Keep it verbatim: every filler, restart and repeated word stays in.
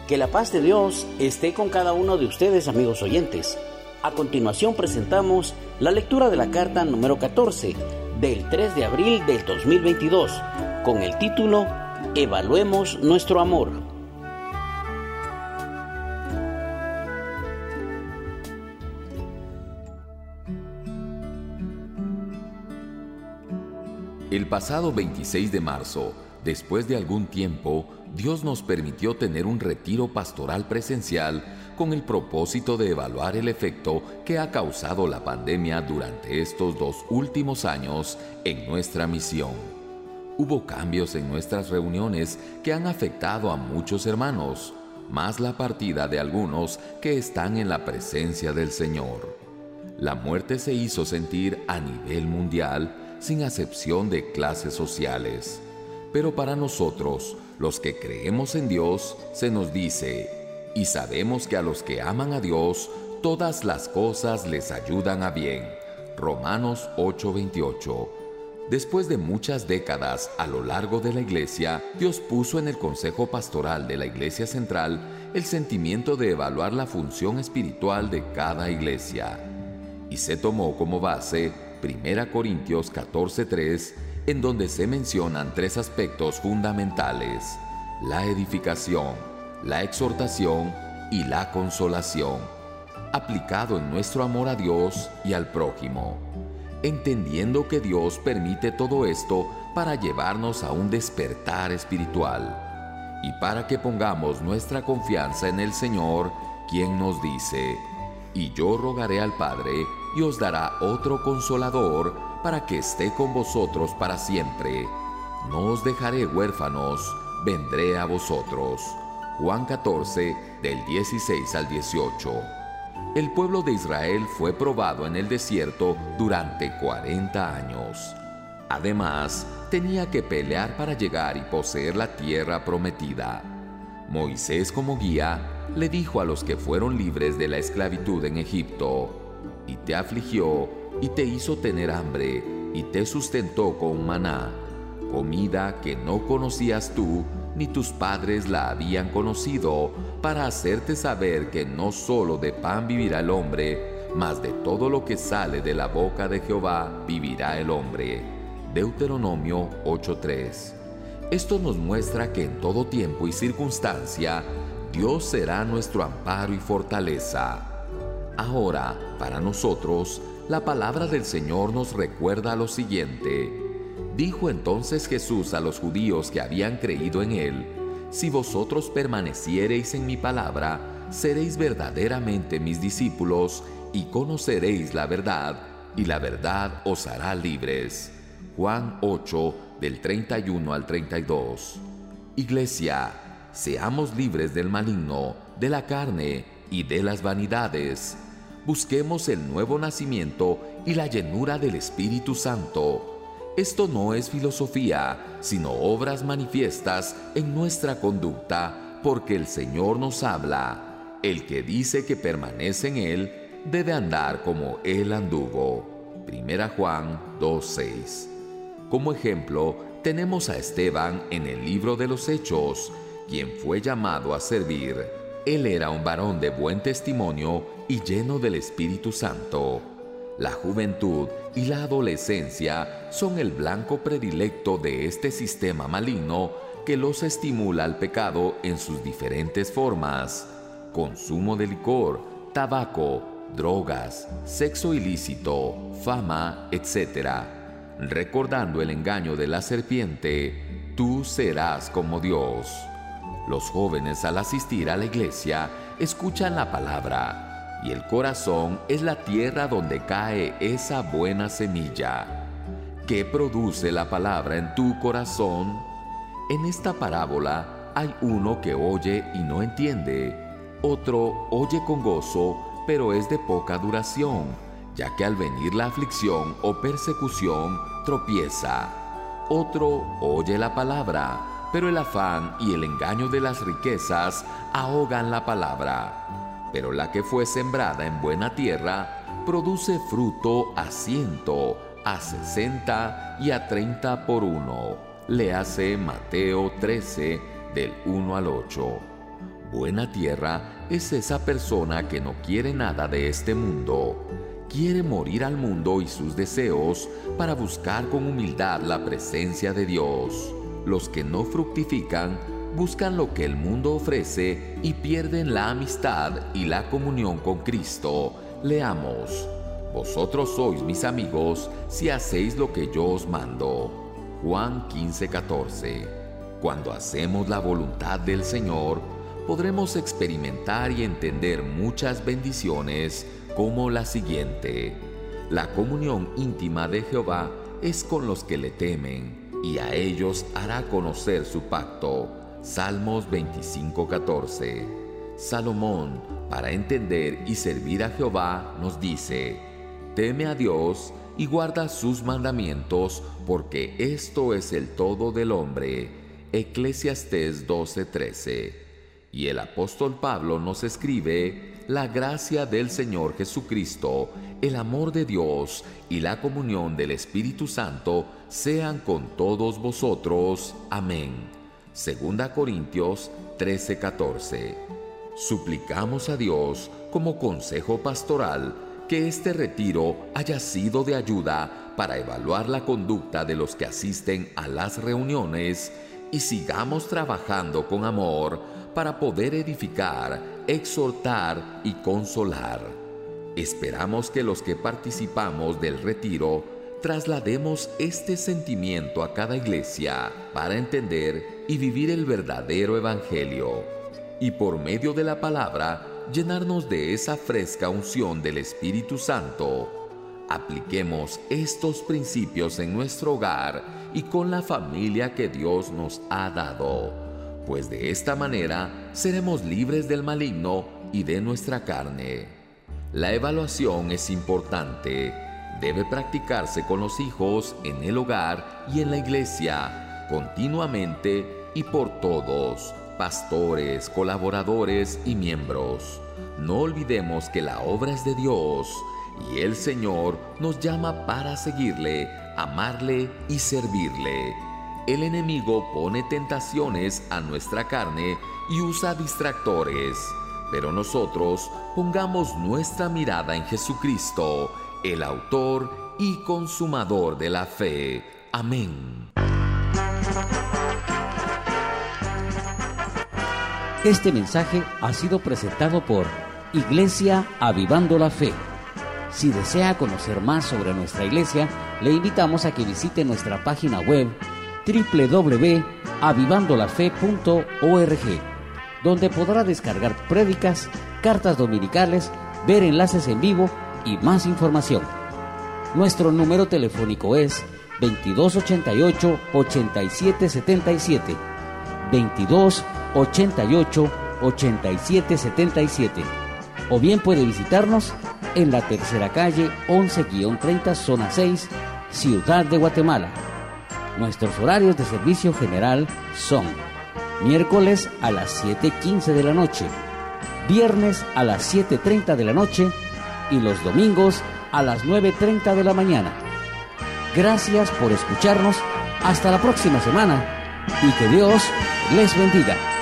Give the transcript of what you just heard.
Que la paz de Dios esté con cada uno de ustedes, amigos oyentes. A continuación presentamos la lectura de la carta número catorce del tres de abril del dos mil veintidós con el título Evaluemos nuestro amor. El pasado veintiséis de marzo, después de algún tiempo, Dios nos permitió tener un retiro pastoral presencial con el propósito de evaluar el efecto que ha causado la pandemia durante estos dos últimos años en nuestra misión. Hubo cambios en nuestras reuniones que han afectado a muchos hermanos, más la partida de algunos que están en la presencia del Señor. La muerte se hizo sentir a nivel mundial, sin acepción de clases sociales. Pero para nosotros, los que creemos en Dios, se nos dice, y sabemos que a los que aman a Dios, todas las cosas les ayudan a bien. Romanos ocho veintiocho. Después de muchas décadas a lo largo de la Iglesia, Dios puso en el Consejo Pastoral de la Iglesia Central el sentimiento de evaluar la función espiritual de cada iglesia. Y se tomó como base primera Corintios catorce tres, en donde se mencionan tres aspectos fundamentales: la edificación, la exhortación y la consolación, aplicado en nuestro amor a Dios y al prójimo, entendiendo que Dios permite todo esto para llevarnos a un despertar espiritual y para que pongamos nuestra confianza en el Señor, quien nos dice: y yo rogaré al Padre y os dará otro consolador para que esté con vosotros para siempre. No os dejaré huérfanos, vendré a vosotros. Juan catorce, del dieciséis al dieciocho. El pueblo de Israel fue probado en el desierto durante cuarenta años. Además, tenía que pelear para llegar y poseer la tierra prometida. Moisés, como guía, le dijo a los que fueron libres de la esclavitud en Egipto: y te afligió, y te hizo tener hambre, y te sustentó con maná, comida que no conocías tú, ni tus padres la habían conocido, para hacerte saber que no solo de pan vivirá el hombre, mas de todo lo que sale de la boca de Jehová vivirá el hombre. Deuteronomio ocho tres. Esto nos muestra que en todo tiempo y circunstancia, Dios será nuestro amparo y fortaleza. Ahora, para nosotros, la palabra del Señor nos recuerda lo siguiente. Dijo entonces Jesús a los judíos que habían creído en Él: si vosotros permaneciereis en mi palabra, seréis verdaderamente mis discípulos y conoceréis la verdad, y la verdad os hará libres. Juan ocho, del treinta y uno al treinta y dos. Iglesia, seamos libres del maligno, de la carne y de las vanidades. Busquemos el nuevo nacimiento y la llenura del Espíritu Santo. Esto no es filosofía, sino obras manifiestas en nuestra conducta, porque el Señor nos habla. El que dice que permanece en Él, debe andar como Él anduvo. Primera Juan dos seis. Como ejemplo, tenemos a Esteban en el libro de los Hechos, quien fue llamado a servir. Él era un varón de buen testimonio y lleno del Espíritu Santo. La juventud y la adolescencia son el blanco predilecto de este sistema maligno que los estimula al pecado en sus diferentes formas: consumo de licor, tabaco, drogas, sexo ilícito, fama, etcétera. Recordando el engaño de la serpiente, tú serás como Dios. Los jóvenes, al asistir a la iglesia, escuchan la palabra, y el corazón es la tierra donde cae esa buena semilla. ¿Qué produce la palabra en tu corazón? En esta parábola hay uno que oye y no entiende, otro oye con gozo, pero es de poca duración, ya que al venir la aflicción o persecución tropieza. Otro oye la palabra, pero el afán y el engaño de las riquezas ahogan la palabra. Pero la que fue sembrada en buena tierra produce fruto a ciento, a sesenta y a treinta por uno. Léase Mateo trece, del uno al ocho. Buena tierra es esa persona que no quiere nada de este mundo. Quiere morir al mundo y sus deseos para buscar con humildad la presencia de Dios. Los que no fructifican buscan lo que el mundo ofrece y pierden la amistad y la comunión con Cristo. Leamos: vosotros sois mis amigos si hacéis lo que yo os mando. Juan quince, catorce. Cuando hacemos la voluntad del Señor, podremos experimentar y entender muchas bendiciones, como la siguiente: la comunión íntima de Jehová es con los que le temen, y a ellos hará conocer su pacto. Salmos veinticinco, catorce. Salomón, para entender y servir a Jehová, nos dice: teme a Dios y guarda sus mandamientos, porque esto es el todo del hombre. Eclesiastés doce, trece. Y el apóstol Pablo nos escribe: la gracia del Señor Jesucristo, el amor de Dios y la comunión del Espíritu Santo sean con todos vosotros. Amén. Segunda Corintios trece, catorce. Suplicamos a Dios, como consejo pastoral, que este retiro haya sido de ayuda para evaluar la conducta de los que asisten a las reuniones y sigamos trabajando con amor para poder edificar, exhortar y consolar. Esperamos que los que participamos del retiro traslademos este sentimiento a cada iglesia para entender y vivir el verdadero evangelio, y por medio de la palabra llenarnos de esa fresca unción del Espíritu Santo. Apliquemos estos principios en nuestro hogar y con la familia que Dios nos ha dado, pues de esta manera seremos libres del maligno y de nuestra carne. La evaluación es importante. Debe practicarse con los hijos, en el hogar y en la iglesia, continuamente y por todos, pastores, colaboradores y miembros. No olvidemos que la obra es de Dios y el Señor nos llama para seguirle, amarle y servirle. El enemigo pone tentaciones a nuestra carne y usa distractores, pero nosotros pongamos nuestra mirada en Jesucristo, el autor y consumador de la fe. Amén. Este mensaje ha sido presentado por Iglesia Avivando la Fe. Si desea conocer más sobre nuestra iglesia, le invitamos a que visite nuestra página web doble u doble u doble u punto avivando la fe punto org, donde podrá descargar prédicas, cartas dominicales, ver enlaces en vivo y más información. Nuestro número telefónico es veintidós ochenta y ocho, ochenta y siete setenta y siete, veintidós ochenta y ocho, ochenta y siete setenta y siete, o bien puede visitarnos en la tercera calle once treinta, zona seis, Ciudad de Guatemala. Nuestros horarios de servicio general son miércoles a las siete quince de la noche, viernes a las siete treinta de la noche y los domingos a las nueve treinta de la mañana. Gracias por escucharnos. Hasta la próxima semana y que Dios les bendiga.